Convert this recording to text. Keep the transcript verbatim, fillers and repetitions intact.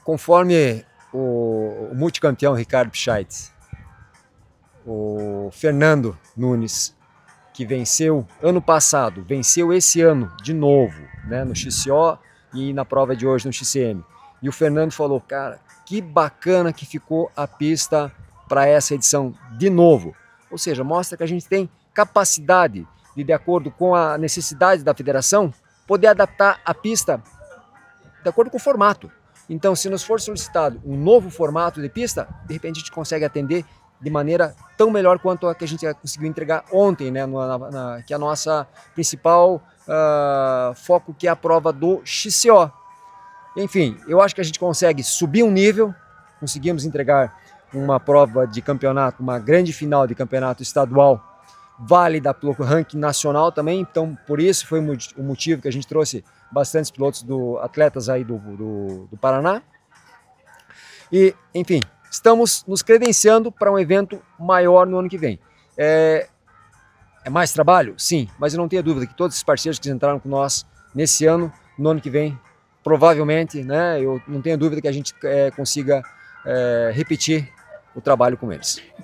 Conforme o, o multicampeão Ricardo Pichait, o Fernando Nunes, que venceu ano passado, venceu esse ano de novo, né, no X C O e na prova de hoje no X C M. E o Fernando falou, cara, que bacana que ficou a pista para essa edição de novo. Ou seja, mostra que a gente tem capacidade de, de acordo com a necessidade da federação, poder adaptar a pista de acordo com o formato. Então, se nos for solicitado um novo formato de pista, de repente a gente consegue atender de maneira tão melhor quanto a que a gente conseguiu entregar ontem, né, na, na, que é a nossa principal uh, foco, que é a prova do X C O. Enfim, eu acho que a gente consegue subir um nível, conseguimos entregar uma prova de campeonato, uma grande final de campeonato estadual, válida pelo ranking nacional também, então por isso foi o motivo que a gente trouxe bastantes pilotos, do, atletas aí do, do, do Paraná. E, enfim, estamos nos credenciando para um evento maior no ano que vem. É, é mais trabalho? Sim, mas eu não tenho dúvida que todos esses parceiros que entraram com nós nesse ano, no ano que vem, provavelmente, né, eu não tenho dúvida que a gente é, consiga é, repetir o trabalho com eles.